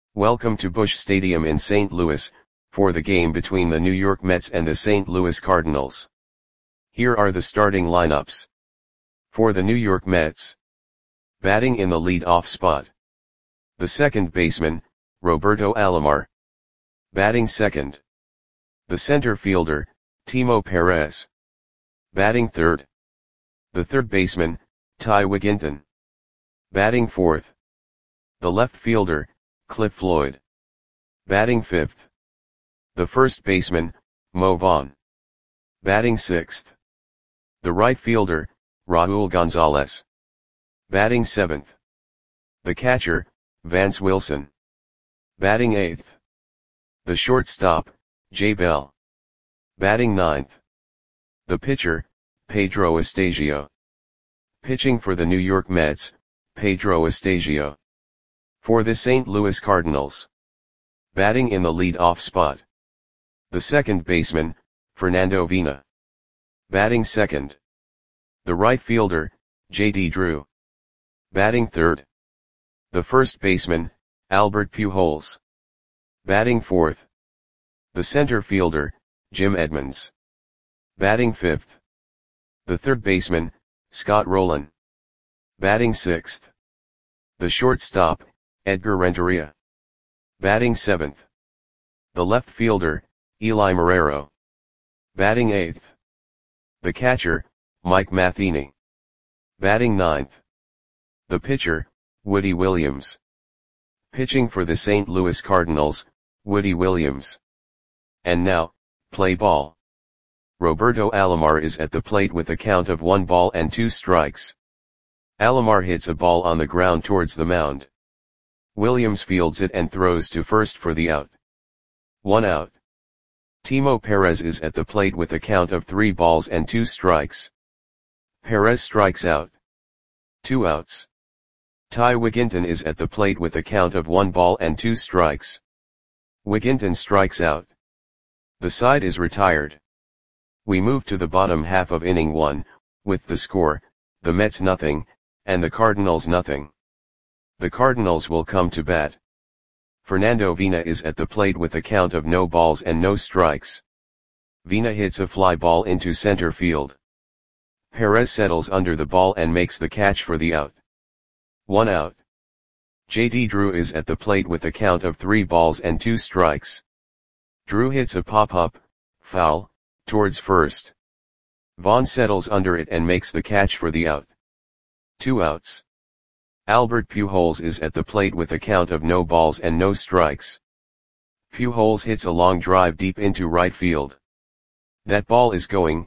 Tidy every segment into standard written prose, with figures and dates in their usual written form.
Welcome to Busch Stadium in St. Louis, for the game between the New York Mets and the St. Louis Cardinals. Here are the starting lineups. For the New York Mets. Batting in the lead-off spot. The second baseman, Roberto Alomar. Batting second. The center fielder, Timo Perez. Batting third. The third baseman, Ty Wigginton. Batting fourth. The left fielder, Cliff Floyd. Batting fifth. The first baseman, Mo Vaughn. Batting sixth. The right fielder, Raul Gonzalez. Batting seventh. The catcher, Vance Wilson. Batting eighth. The shortstop, Jay Bell. Batting ninth. The pitcher, Pedro Estasio. Pitching for the New York Mets, Pedro Estasio. For the St. Louis Cardinals. Batting in the lead-off spot. The second baseman, Fernando Vina. Batting second. The right fielder, J.D. Drew. Batting third. The first baseman, Albert Pujols. Batting fourth. The center fielder, Jim Edmonds. Batting fifth. The third baseman, Scott Rolen. Batting sixth. The shortstop, Edgar Renteria. Batting seventh. The left fielder, Eli Marrero. Batting eighth. The catcher, Mike Matheny. Batting ninth. The pitcher, Woody Williams. Pitching for the St. Louis Cardinals, Woody Williams. And now, play ball. Roberto Alomar is at the plate with a count of 1 ball and 2 strikes. Alomar hits a ball on the ground towards the mound. Williams fields it and throws to first for the out. 1 out. Timo Perez is at the plate with a count of 3 balls and 2 strikes. Perez strikes out. 2 outs. Ty Wigginton is at the plate with a count of 1 ball and 2 strikes. Wigginton strikes out. The side is retired. We move to the bottom half of inning 1, with the score, the Mets nothing, and the Cardinals nothing. The Cardinals will come to bat. Fernando Vina is at the plate with a count of no balls and no strikes. Vina hits a fly ball into center field. Perez settles under the ball and makes the catch for the out. 1 out. J.D. Drew is at the plate with a count of 3 balls and 2 strikes. Drew hits a pop-up, foul, towards first. Vaughn settles under it and makes the catch for the out. 2 outs. Albert Pujols is at the plate with a count of no balls and no strikes. Pujols hits a long drive deep into right field. That ball is going,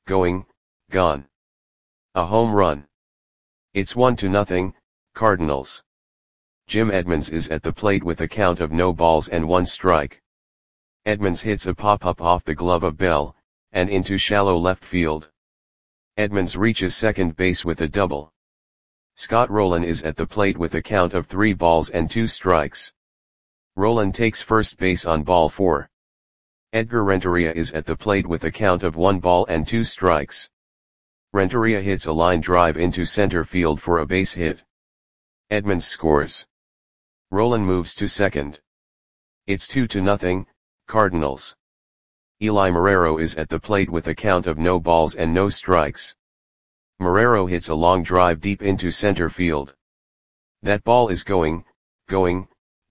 gone. A home run. It's 1-0, Cardinals. Jim Edmonds is at the plate with a count of no balls and 1 strike. Edmonds hits a pop-up off the glove of Bell, and into shallow left field. Edmonds reaches second base with a double. Scott Rolen is at the plate with a count of 3 balls and 2 strikes. Rolen takes first base on ball 4. Edgar Renteria is at the plate with a count of 1 ball and 2 strikes. Renteria hits a line drive into center field for a base hit. Edmonds scores. Rolen moves to second. It's 2-0, Cardinals. Eli Marrero is at the plate with a count of no balls and no strikes. Marrero hits a long drive deep into center field. That ball is going, gone.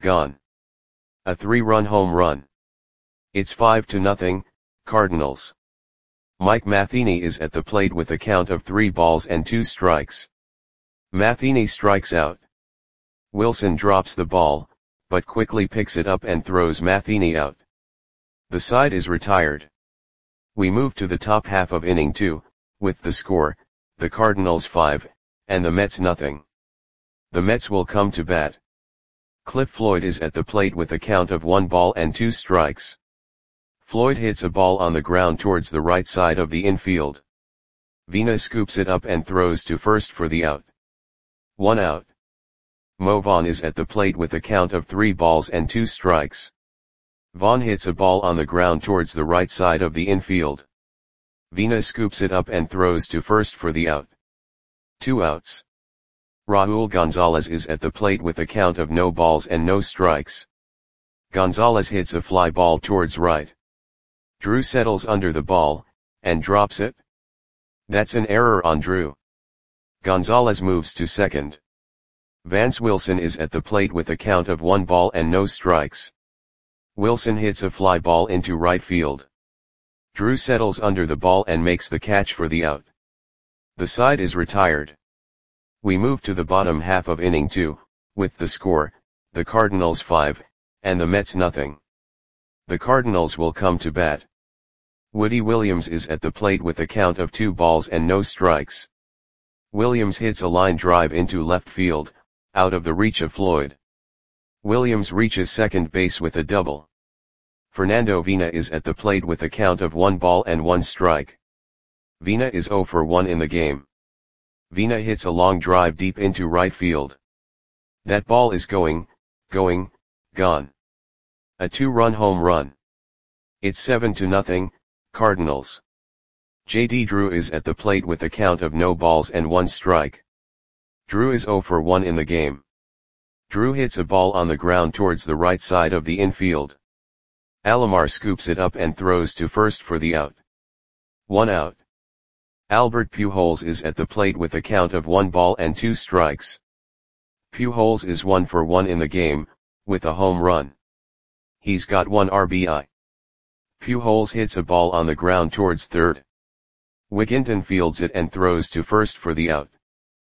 A 3-run home run. It's 5-0, Cardinals. Mike Matheny is at the plate with a count of 3 balls and 2 strikes. Matheny strikes out. Wilson drops the ball, but quickly picks it up and throws Matheny out. The side is retired. We move to the top half of inning 2, with the score, the Cardinals 5, and the Mets nothing. The Mets will come to bat. Cliff Floyd is at the plate with a count of 1 ball and 2 strikes. Floyd hits a ball on the ground towards the right side of the infield. Vina scoops it up and throws to first for the out. 1 out. Mo Vaughn is at the plate with a count of 3 balls and 2 strikes. Vaughn hits a ball on the ground towards the right side of the infield. Vina scoops it up and throws to first for the out. 2 outs. Raul Gonzalez is at the plate with a count of no balls and no strikes. Gonzalez hits a fly ball towards right. Drew settles under the ball, and drops it. That's an error on Drew. Gonzalez moves to second. Vance Wilson is at the plate with a count of 1 ball and no strikes. Wilson hits a fly ball into right field. Drew settles under the ball and makes the catch for the out. The side is retired. We move to the bottom half of inning 2, with the score, the Cardinals 5, and the Mets nothing. The Cardinals will come to bat. Woody Williams is at the plate with a count of 2 balls and no strikes. Williams hits a line drive into left field, out of the reach of Floyd. Williams reaches second base with a double. Fernando Vina is at the plate with a count of 1 ball and 1 strike. Vina is 0 for 1 in the game. Vina hits a long drive deep into right field. That ball is gone. A 2-run home run. It's 7-0, Cardinals. J.D. Drew is at the plate with a count of no balls and 1 strike. Drew is 0 for 1 in the game. Drew hits a ball on the ground towards the right side of the infield. Alomar scoops it up and throws to first for the out. 1 out. Albert Pujols is at the plate with a count of 1 ball and 2 strikes. Pujols is 1 for 1 in the game, with a home run. He's got 1 RBI. Pujols hits a ball on the ground towards third. Wigginton fields it and throws to first for the out.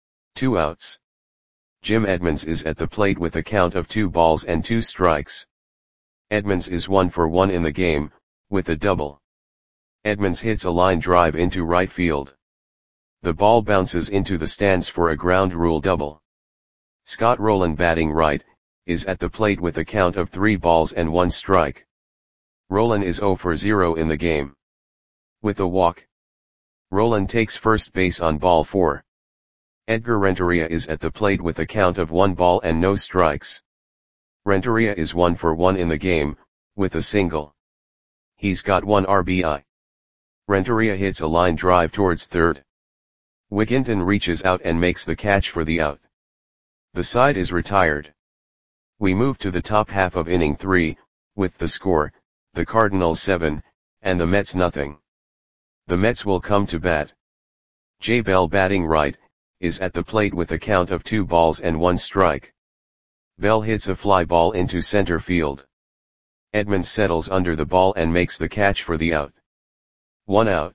2 outs. Jim Edmonds is at the plate with a count of 2 balls and 2 strikes. Edmonds is 1 for 1 in the game, with a double. Edmonds hits a line drive into right field. The ball bounces into the stands for a ground rule double. Scott Rowland, batting right, is at the plate with a count of 3 balls and 1 strike. Rowland is 0 for 0 in the game. With a walk. Rowland takes first base on ball 4. Edgar Renteria is at the plate with a count of 1 ball and no strikes. Renteria is 1 for 1 in the game, with a single. He's got 1 RBI. Renteria hits a line drive towards third. Wigginton reaches out and makes the catch for the out. The side is retired. We move to the top half of inning 3, with the score, the Cardinals 7, and the Mets nothing. The Mets will come to bat. Jay Bell, batting right, is at the plate with a count of 2 balls and 1 strike. Bell hits a fly ball into center field. Edmonds settles under the ball and makes the catch for the out. 1 out.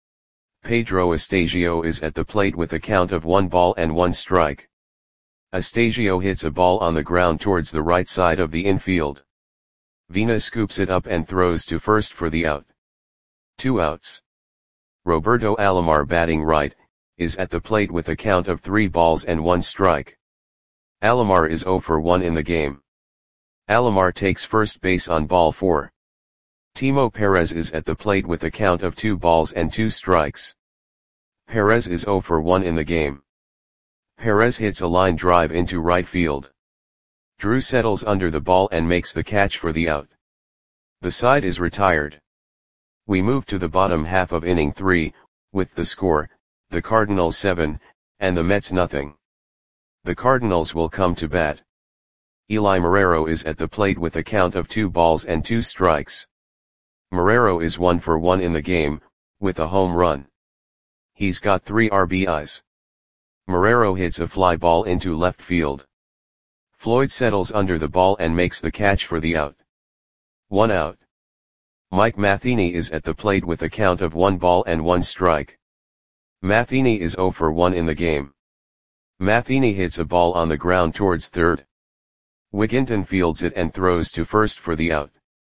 Pedro Astasio is at the plate with a count of 1 ball and 1 strike. Astasio hits a ball on the ground towards the right side of the infield. Vina scoops it up and throws to first for the out. 2 outs. Roberto Alomar, batting right, is at the plate with a count of 3 balls and 1 strike. Alomar is 0 for 1 in the game. Alomar takes first base on ball 4. Timo Perez is at the plate with a count of 2 balls and 2 strikes. Perez is 0 for 1 in the game. Perez hits a line drive into right field. Drew settles under the ball and makes the catch for the out. The side is retired. We move to the bottom half of inning 3, with the score, the Cardinals 7, and the Mets nothing. The Cardinals will come to bat. Eli Marrero is at the plate with a count of 2 balls and 2 strikes. Marrero is 1 for 1 in the game, with a home run. He's got 3 RBIs. Marrero hits a fly ball into left field. Floyd settles under the ball and makes the catch for the out. 1 out. Mike Matheny is at the plate with a count of 1 ball and 1 strike. Matheny is 0 for 1 in the game. Matheny hits a ball on the ground towards third. Wigginton fields it and throws to first for the out.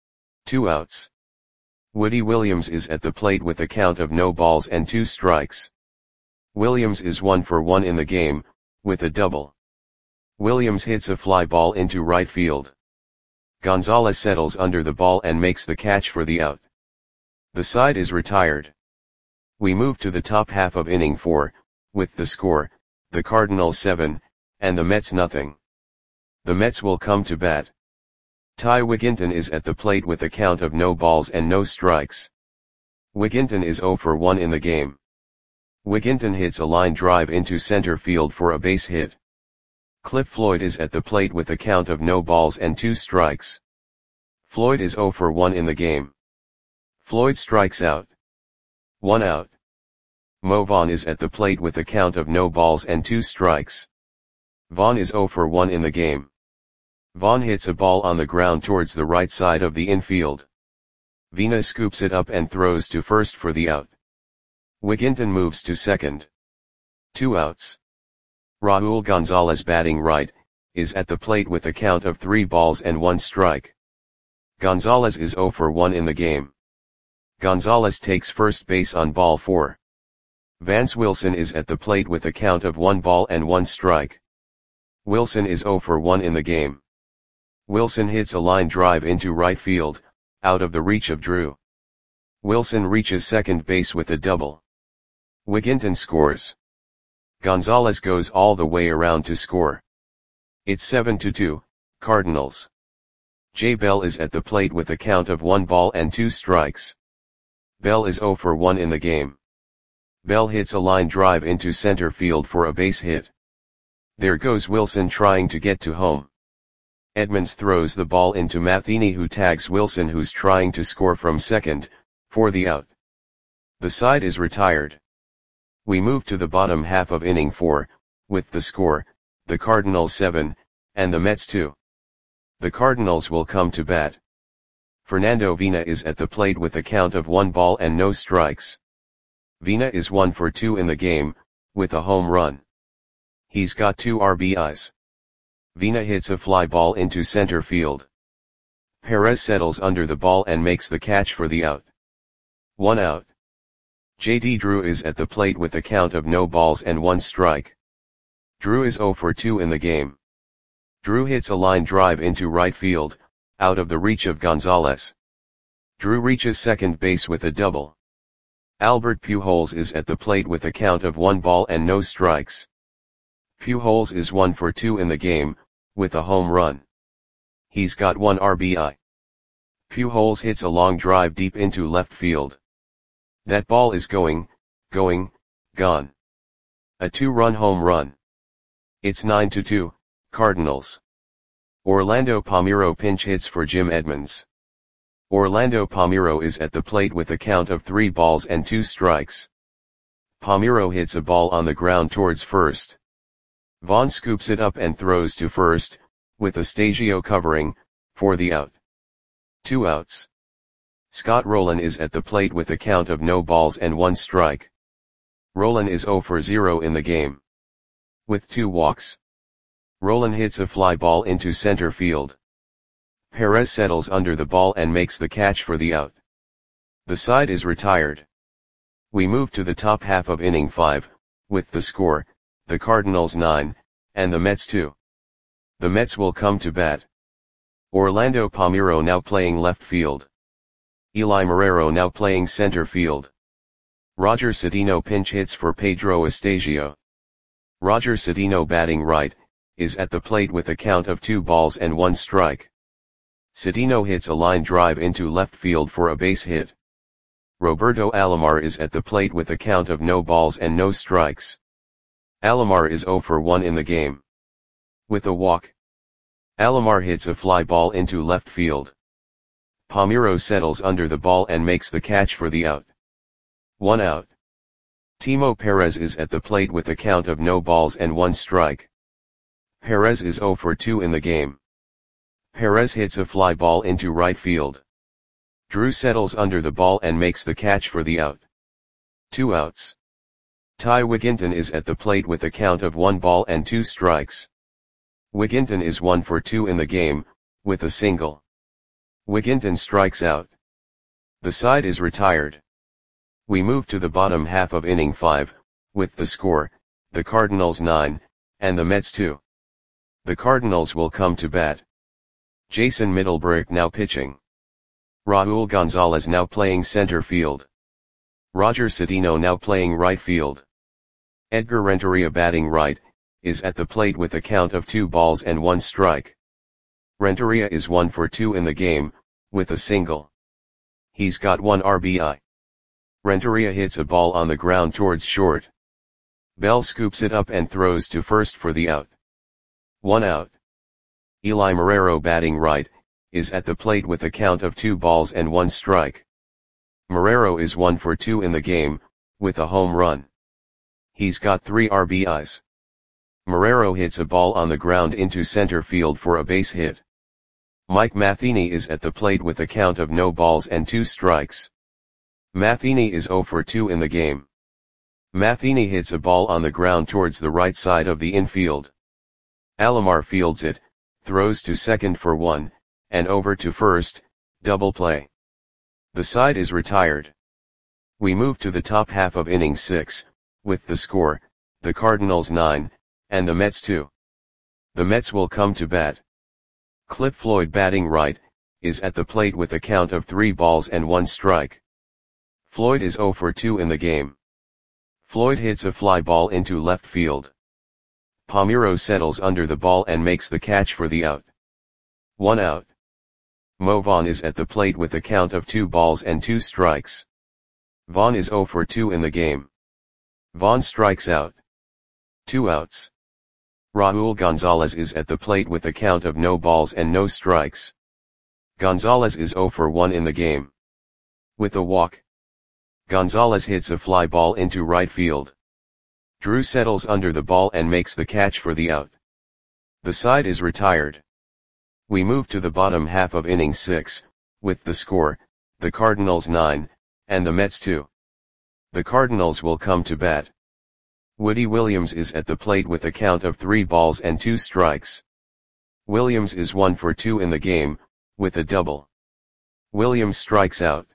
2 outs. Woody Williams is at the plate with a count of no balls and 2 strikes. Williams is 1 for 1 in the game, with a double. Williams hits a fly ball into right field. Gonzalez settles under the ball and makes the catch for the out. The side is retired. We move to the top half of inning 4, with the score, the Cardinals 7, and the Mets nothing. The Mets will come to bat. Ty Wigginton is at the plate with a count of no balls and no strikes. Wigginton is 0 for 1 in the game. Wigginton hits a line drive into center field for a base hit. Cliff Floyd is at the plate with a count of no balls and 2 strikes. Floyd is 0 for 1 in the game. Floyd strikes out. 1 out. Mo Vaughn is at the plate with a count of no balls and 2 strikes. Vaughn is 0 for 1 in the game. Vaughn hits a ball on the ground towards the right side of the infield. Vina scoops it up and throws to first for the out. Wigginton moves to second. 2 outs. Raul Gonzalez, batting right, is at the plate with a count of 3 balls and 1 strike. Gonzalez is 0 for 1 in the game. Gonzalez takes first base on ball 4. Vance Wilson is at the plate with a count of 1 ball and 1 strike. Wilson is 0 for 1 in the game. Wilson hits a line drive into right field, out of the reach of Drew. Wilson reaches second base with a double. Wigginton scores. Gonzalez goes all the way around to score. It's 7-2, Cardinals. Jay Bell is at the plate with a count of 1 ball and 2 strikes. Bell is 0 for 1 in the game. Bell hits a line drive into center field for a base hit. There goes Wilson trying to get to home. Edmonds throws the ball into Matheny, who tags Wilson, who's trying to score from second, for the out. The side is retired. We move to the bottom half of inning 4, with the score, the Cardinals 7, and the Mets 2. The Cardinals will come to bat. Fernando Vina is at the plate with a count of 1 ball and no strikes. Vina is 1 for 2 in the game, with a home run. He's got 2 RBIs. Vina hits a fly ball into center field. Perez settles under the ball and makes the catch for the out. 1 out. J.D. Drew is at the plate with a count of no balls and 1 strike. Drew is 0 for 2 in the game. Drew hits a line drive into right field, out of the reach of Gonzalez. Drew reaches second base with a double. Albert Pujols is at the plate with a count of 1 ball and no strikes. Pujols is 1 for 2 in the game, with a home run. He's got 1 RBI. Pujols hits a long drive deep into left field. That ball is gone. A 2-run home run. It's 9-2, Cardinals. Orlando Palmeiro pinch hits for Jim Edmonds. Orlando Palmeiro is at the plate with a count of 3 balls and 2 strikes. Palmeiro hits a ball on the ground towards first. Vaughn scoops it up and throws to first, with Astasio covering, for the out. 2 outs. Scott Rowland is at the plate with a count of no balls and 1 strike. Rowland is 0 for 0 in the game. With 2 walks. Rowland hits a fly ball into center field. Perez settles under the ball and makes the catch for the out. The side is retired. We move to the top half of inning 5, with the score, the Cardinals 9, and the Mets 2. The Mets will come to bat. Orlando Palmeiro now playing left field. Eli Marrero now playing center field. Roger Cedeno pinch hits for Pedro Astasio. Roger Cedeno, batting right, is at the plate with a count of 2 balls and 1 strike. Cedeno hits a line drive into left field for a base hit. Roberto Alomar is at the plate with a count of no balls and no strikes. Alomar is 0 for 1 in the game. With a walk. Alomar hits a fly ball into left field. Palmeiro settles under the ball and makes the catch for the out. 1 out. Timo Perez is at the plate with a count of no balls and 1 strike. Perez is 0 for 2 in the game. Perez hits a fly ball into right field. Drew settles under the ball and makes the catch for the out. 2 outs. Ty Wigginton is at the plate with a count of 1 ball and 2 strikes. Wigginton is 1 for 2 in the game, with a single. Wigginton strikes out. The side is retired. We move to the bottom half of inning 5, with the score, the Cardinals 9, and the Mets 2. The Cardinals will come to bat. Jason Middlebrooke now pitching. Raul Gonzalez now playing center field. Roger Cedeno now playing right field. Edgar Renteria, batting right, is at the plate with a count of 2 balls and 1 strike. Renteria is 1 for 2 in the game, with a single. He's got 1 RBI. Renteria hits a ball on the ground towards short. Bell scoops it up and throws to first for the out. 1 out. Eli Marrero, batting right, is at the plate with a count of 2 balls and 1 strike. Marrero is 1 for 2 in the game, with a home run. He's got 3 RBIs. Marrero hits a ball on the ground into center field for a base hit. Mike Matheny is at the plate with a count of no balls and 2 strikes. Matheny is 0 for 2 in the game. Matheny hits a ball on the ground towards the right side of the infield. Alomar fields it, throws to second for 1, and over to first, double play. The side is retired. We move to the top half of inning 6, with the score, the Cardinals 9, and the Mets 2. The Mets will come to bat. Cliff Floyd, batting right, is at the plate with a count of 3 balls and 1 strike. Floyd is 0 for 2 in the game. Floyd hits a fly ball into left field. Palmeiro settles under the ball and makes the catch for the out. 1 out. Mo Vaughn is at the plate with a count of 2 balls and 2 strikes. Vaughn is 0 for 2 in the game. Vaughn strikes out. 2 outs. Raul Gonzalez is at the plate with a count of no balls and no strikes. Gonzalez is 0 for 1 in the game. With a walk. Gonzalez hits a fly ball into right field. Drew settles under the ball and makes the catch for the out. The side is retired. We move to the bottom half of inning 6, with the score, the Cardinals 9, and the Mets 2. The Cardinals will come to bat. Woody Williams is at the plate with a count of 3 balls and 2 strikes. Williams is 1 for 2 in the game, with a double. Williams strikes out.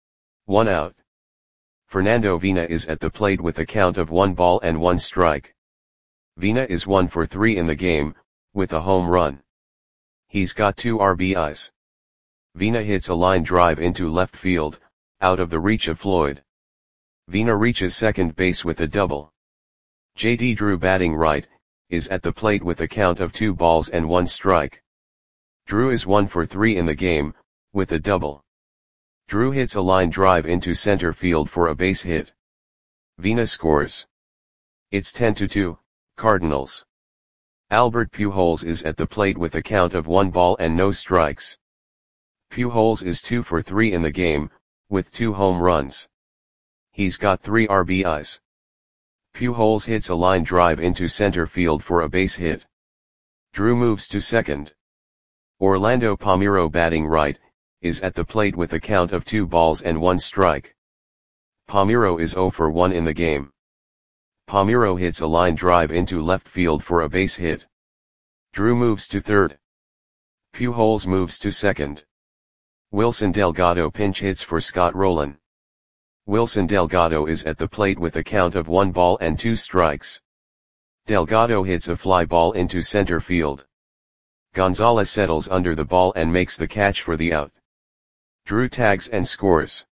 1 out. Fernando Vina is at the plate with a count of 1 ball and 1 strike. Vina is 1 for 3 in the game, with a home run. He's got 2 RBIs. Vina hits a line drive into left field, out of the reach of Floyd. Vina reaches second base with a double. J.D. Drew, batting right, is at the plate with a count of 2 balls and 1 strike. Drew is 1 for 3 in the game, with a double. Drew hits a line drive into center field for a base hit. Vina scores. It's 10-2, Cardinals. Albert Pujols is at the plate with a count of 1 ball and no strikes. Pujols is 2 for 3 in the game, with 2 home runs. He's got 3 RBIs. Pujols hits a line drive into center field for a base hit. Drew moves to second. Orlando Palmeiro, batting right, is at the plate with a count of 2 balls and 1 strike. Palmeiro is 0 for 1 in the game. Palmeiro hits a line drive into left field for a base hit. Drew moves to third. Pujols moves to second. Wilson Delgado pinch hits for Scott Rowland. Wilson Delgado is at the plate with a count of 1 ball and 2 strikes. Delgado hits a fly ball into center field. Gonzalez settles under the ball and makes the catch for the out. Drew tags and scores.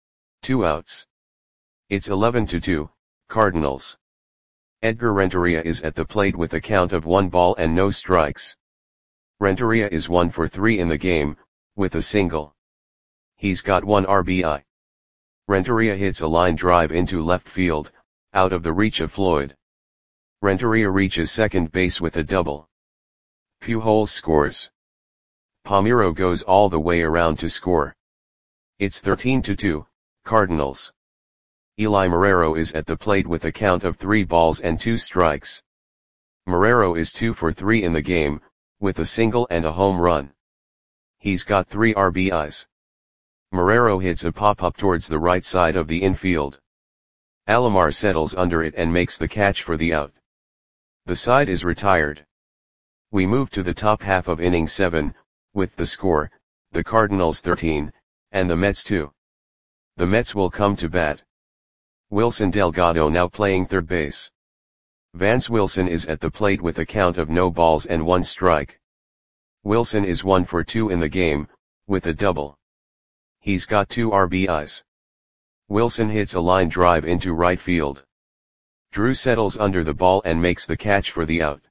2 outs. It's 11-2, Cardinals. Edgar Renteria is at the plate with a count of 1 ball and no strikes. Renteria is 1 for 3 in the game, with a single. He's got 1 RBI. Renteria hits a line drive into left field, out of the reach of Floyd. Renteria reaches second base with a double. Pujols scores. Palmeiro goes all the way around to score. It's 13-2, Cardinals. Eli Marrero is at the plate with a count of 3 balls and 2 strikes. Marrero is 2 for 3 in the game, with a single and a home run. He's got 3 RBIs. Marrero hits a pop-up towards the right side of the infield. Alomar settles under it and makes the catch for the out. The side is retired. We move to the top half of inning 7, with the score, the Cardinals 13, and the Mets 2. The Mets will come to bat. Wilson Delgado now playing third base. Vance Wilson is at the plate with a count of no balls and 1 strike. Wilson is 1 for 2 in the game, with a double. He's got 2 RBIs. Wilson hits a line drive into right field. Drew settles under the ball and makes the catch for the out.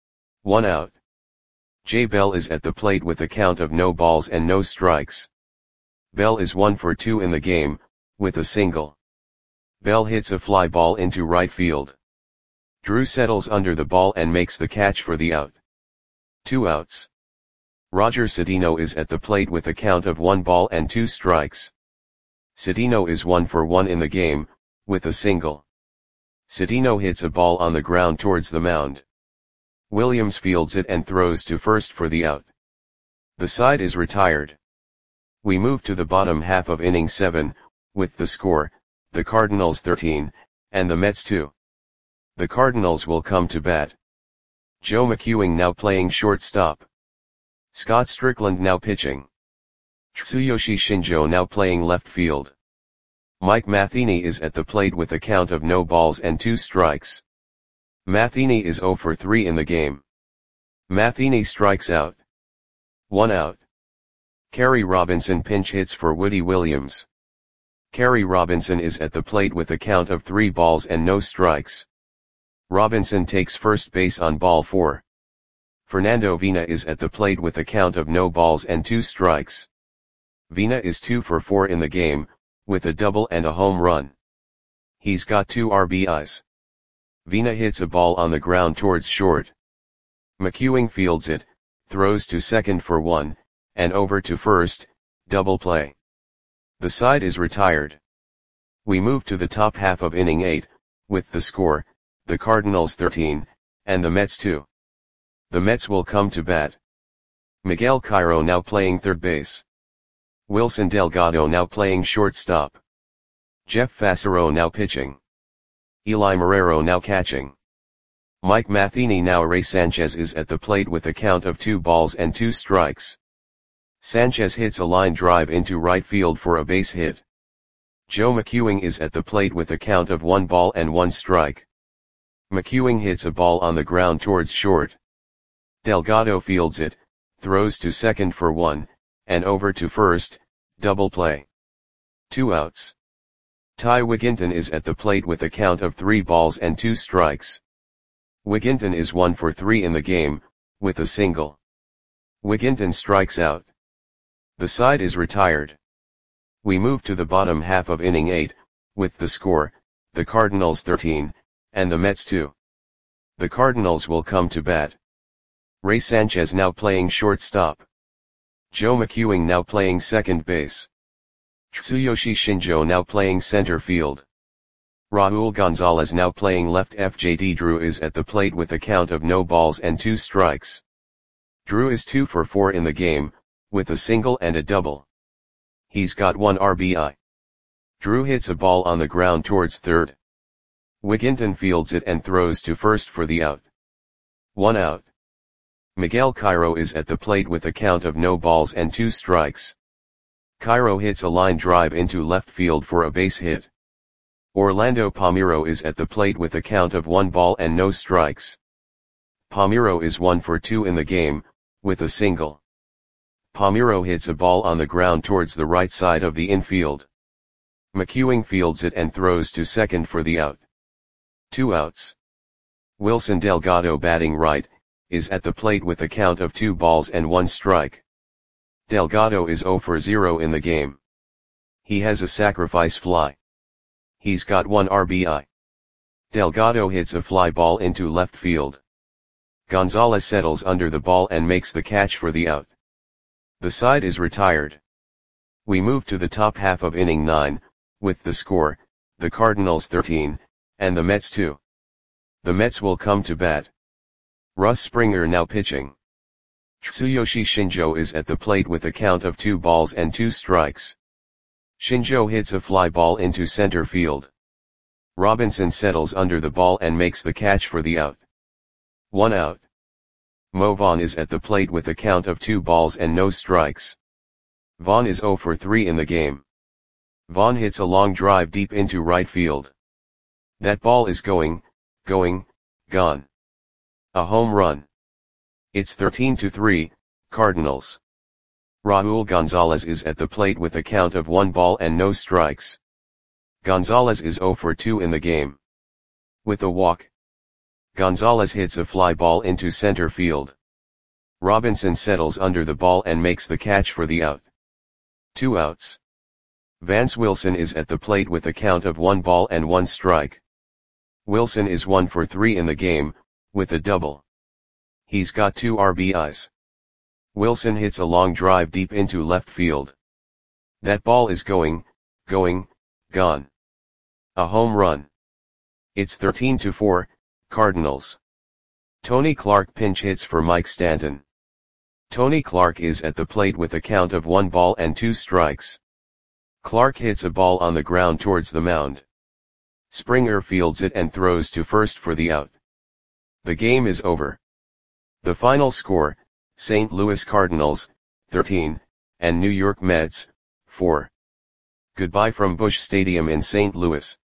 1 out. Jay Bell is at the plate with a count of no balls and no strikes. Bell is 1 for 2 in the game, with a single. Bell hits a fly ball into right field. Drew settles under the ball and makes the catch for the out. 2 outs. Roger Cedeno is at the plate with a count of 1 ball and 2 strikes. Cedeno is 1 for 1 in the game, with a single. Cedeno hits a ball on the ground towards the mound. Williams fields it and throws to first for the out. The side is retired. We move to the bottom half of inning 7, with the score, the Cardinals 13, and the Mets 2. The Cardinals will come to bat. Joe McEwing now playing shortstop. Scott Strickland now pitching. Tsuyoshi Shinjo now playing left field. Mike Matheny is at the plate with a count of no balls and 2 strikes. Matheny is 0 for 3 in the game. Matheny strikes out. 1 out. Kerry Robinson pinch hits for Woody Williams. Kerry Robinson is at the plate with a count of 3 balls and no strikes. Robinson takes first base on ball 4. Fernando Vina is at the plate with a count of no balls and 2 strikes. Vina is 2 for 4 in the game, with a double and a home run. He's got 2 RBIs. Vina hits a ball on the ground towards short. McEwing fields it, throws to second for 1, and over to first, double play. The side is retired. We move to the top half of inning 8, with the score, the Cardinals 13, and the Mets 2. The Mets will come to bat. Miguel Cairo now playing third base. Wilson Delgado now playing shortstop. Jeff Fassero now pitching. Eli Marrero now catching. Mike Matheny now. Ray Sanchez is at the plate with a count of 2 balls and 2 strikes. Sanchez hits a line drive into right field for a base hit. Joe McEwing is at the plate with a count of 1 ball and 1 strike. McEwing hits a ball on the ground towards short. Delgado fields it, throws to second for 1, and over to first, double play. 2 outs. Ty Wigginton is at the plate with a count of 3 balls and 2 strikes. Wigginton is 1 for 3 in the game, with a single. Wigginton strikes out. The side is retired. We move to the bottom half of inning 8, with the score, the Cardinals 13, and the Mets 2. The Cardinals will come to bat. Ray Sanchez now playing shortstop. Joe McEwing now playing second base. Tsuyoshi Shinjo now playing center field. Raul Gonzalez now playing left. FJD Drew is at the plate with a count of no balls and 2 strikes. Drew is 2 for 4 in the game, with a single and a double. He's got 1 RBI. Drew hits a ball on the ground towards third. Wigginton fields it and throws to first for the out. 1 out. Miguel Cairo is at the plate with a count of no balls and 2 strikes. Cairo hits a line drive into left field for a base hit. Orlando Palmeiro is at the plate with a count of 1 ball and no strikes. Palmeiro is 1 for 2 in the game, with a single. Palmeiro hits a ball on the ground towards the right side of the infield. McEwing fields it and throws to second for the out. 2 outs. Wilson Delgado batting right, is at the plate with a count of 2 balls and 1 strike. Delgado is 0 for 0 in the game. He has a sacrifice fly. He's got 1 RBI. Delgado hits a fly ball into left field. Gonzalez settles under the ball and makes the catch for the out. The side is retired. We move to the top half of inning 9, with the score, the Cardinals 13, and the Mets 2. The Mets will come to bat. Russ Springer now pitching. Tsuyoshi Shinjo is at the plate with a count of 2 balls and 2 strikes. Shinjo hits a fly ball into center field. Robinson settles under the ball and makes the catch for the out. 1 out. Mo Vaughn is at the plate with a count of 2 balls and no strikes. Vaughn is 0 for 3 in the game. Vaughn hits a long drive deep into right field. That ball is gone. A home run. It's 13-3, Cardinals. Raul Gonzalez is at the plate with a count of 1 ball and no strikes. Gonzalez is 0 for 2 in the game. With a walk. Gonzalez hits a fly ball into center field. Robinson settles under the ball and makes the catch for the out. 2 outs. Vance Wilson is at the plate with a count of 1 ball and 1 strike. Wilson is 1 for 3 in the game, with a double. He's got 2 RBIs. Wilson hits a long drive deep into left field. That ball is going, gone. A home run. It's 13-4, Cardinals. Tony Clark pinch hits for Mike Stanton. Tony Clark is at the plate with a count of 1 ball and 2 strikes. Clark hits a ball on the ground towards the mound. Springer fields it and throws to first for the out. The game is over. The final score, St. Louis Cardinals, 13, and New York Mets, 4. Goodbye from Busch Stadium in St. Louis.